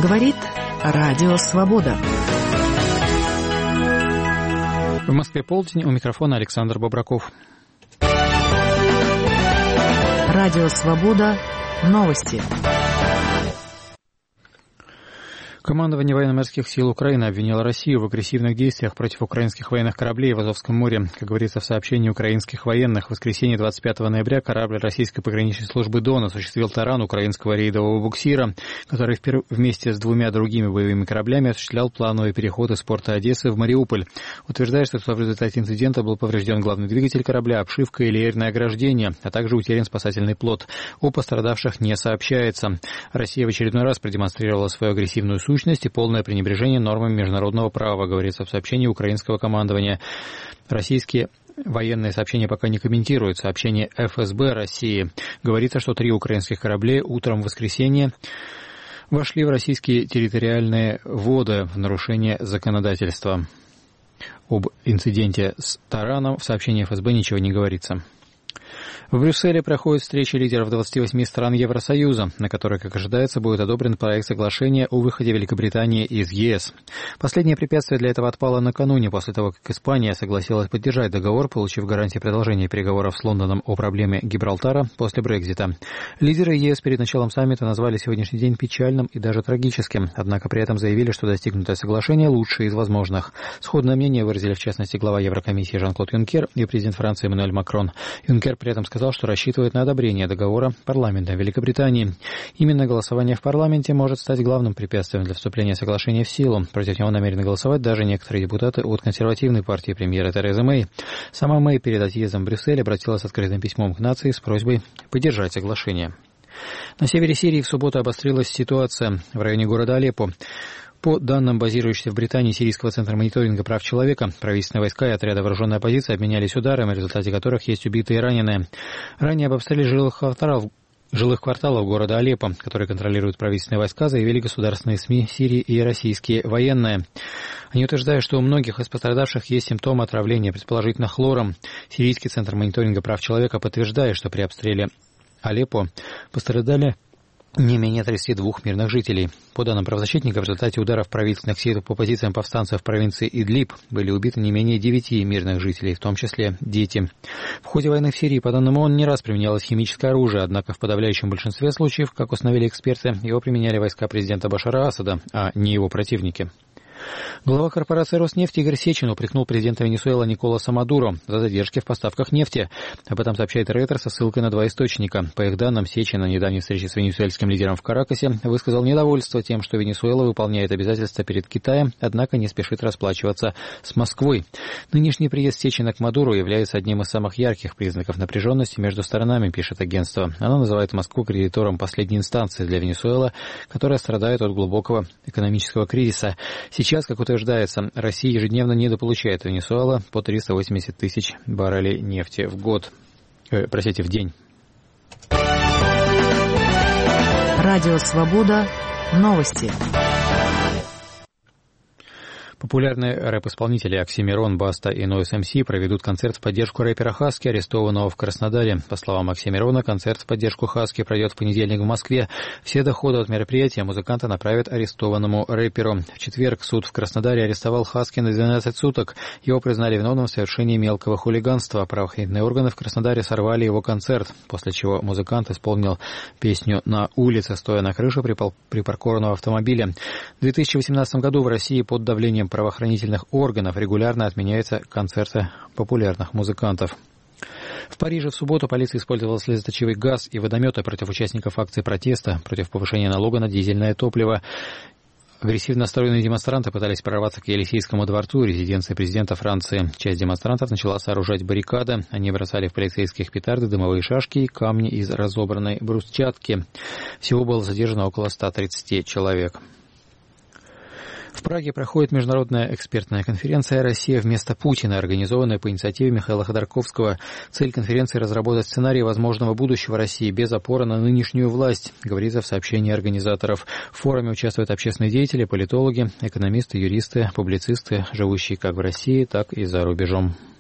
Говорит Радио Свобода. В Москве полдень, у микрофона Александр Бобраков. Радио Свобода. Новости. Командование военно-морских сил Украины обвинило Россию в агрессивных действиях против украинских военных кораблей в Азовском море. Как говорится в сообщении украинских военных, в воскресенье 25 ноября корабль российской пограничной службы ДОН осуществил таран украинского рейдового буксира, который вместе с двумя другими боевыми кораблями осуществлял плановый переход из порта Одессы в Мариуполь. Утверждает, что в результате инцидента был поврежден главный двигатель корабля, обшивка и леерное ограждение, а также утерян спасательный плот. О пострадавших не сообщается. Россия в очередной раз продемонстрировала свою агрессивную сущность и полное пренебрежение нормами международного права, говорится в сообщении украинского командования. Российские военные сообщения пока не комментируют. Сообщение ФСБ России говорится, что 3 украинских корабля утром в воскресенье вошли в российские территориальные воды в нарушение законодательства. Об инциденте с тараном в сообщении ФСБ ничего не говорится. В Брюсселе проходит встреча лидеров 28 стран Евросоюза, на которой, как ожидается, будет одобрен проект соглашения о выходе Великобритании из ЕС. Последнее препятствие для этого отпало накануне, после того, как Испания согласилась поддержать договор, получив гарантии продолжения переговоров с Лондоном о проблеме Гибралтара после Брексита. Лидеры ЕС перед началом саммита назвали сегодняшний день печальным и даже трагическим, однако при этом заявили, что достигнутое соглашение лучшее из возможных. Сходное мнение выразили в частности глава Еврокомиссии Жан-Клод Юнкер и президент Франции Эммануэль Макрон. Юнкер при этом сказал, что рассчитывает на одобрение договора парламента Великобритании. Именно голосование в парламенте может стать главным препятствием для вступления соглашения в силу. Против него намерены голосовать даже некоторые депутаты от консервативной партии премьера Терезы Мэй. Сама Мэй перед отъездом в Брюссель обратилась с открытым письмом к нации с просьбой поддержать соглашение. На севере Сирии в субботу обострилась ситуация в районе города Алеппо. По данным базирующегося в Британии Сирийского центра мониторинга прав человека, правительственные войска и отряды вооруженной оппозиции обменялись ударами, в результате которых есть убитые и раненые. Ранее об обстреле жилых кварталов города Алеппо, которые контролируют правительственные войска, заявили государственные СМИ Сирии и российские военные. Они утверждают, что у многих из пострадавших есть симптомы отравления, предположительно хлором. Сирийский центр мониторинга прав человека подтверждает, что при обстреле Алеппо пострадали не менее 32 мирных жителей. По данным правозащитника, в результате ударов правительственных сил по позициям повстанцев в провинции Идлиб были убиты не менее 9 мирных жителей, в том числе дети. В ходе войны в Сирии, по данным ООН, не раз применялось химическое оружие, однако в подавляющем большинстве случаев, как установили эксперты, его применяли войска президента Башара Асада, а не его противники. Глава корпорации «Роснефть» Игорь Сечин упрекнул президента Венесуэлы Николаса Мадуро за задержки в поставках нефти. Об этом сообщает Рейтер со ссылкой на 2 источника. По их данным, Сечин на недавней встрече с венесуэльским лидером в Каракасе высказал недовольство тем, что Венесуэла выполняет обязательства перед Китаем, однако не спешит расплачиваться с Москвой. Нынешний приезд Сечина к Мадуру является одним из самых ярких признаков напряженности между сторонами, пишет агентство. Оно называет Москву кредитором последней инстанции для Венесуэлы, которая страдает от глубокого экономического кризиса. Сейчас, как утверждается, Россия ежедневно недополучает Венесуэла по 380 тысяч баррелей нефти в день. Радио Свобода. Новости. Популярные рэп-исполнители Оксимирон, Баста и Нойз МС проведут концерт в поддержку рэпера Хаски, арестованного в Краснодаре. По словам Оксимирона, концерт в поддержку Хаски пройдет в понедельник в Москве. Все доходы от мероприятия музыканта направят арестованному рэперу. В четверг суд в Краснодаре арестовал Хаски на 12 суток. Его признали виновным в совершении мелкого хулиганства. Правоохранительные органы в Краснодаре сорвали его концерт, после чего музыкант исполнил песню на улице, стоя на крыше припаркованного автомобиля. В 2018 году в России под давлением правоохранительных органов регулярно отменяются концерты популярных музыкантов. В Париже в субботу полиция использовала слезоточивый газ и водометы против участников акции протеста против повышения налога на дизельное топливо. Агрессивно настроенные демонстранты пытались прорваться к Елисейскому дворцу, резиденции президента Франции. Часть демонстрантов начала сооружать баррикады. Они бросали в полицейских петарды, дымовые шашки и камни из разобранной брусчатки. Всего было задержано около 130 человек. В Праге проходит международная экспертная конференция «Россия вместо Путина», организованная по инициативе Михаила Ходорковского. Цель конференции – разработать сценарий возможного будущего России без опоры на нынешнюю власть, говорится в сообщении организаторов. В форуме участвуют общественные деятели, политологи, экономисты, юристы, публицисты, живущие как в России, так и за рубежом.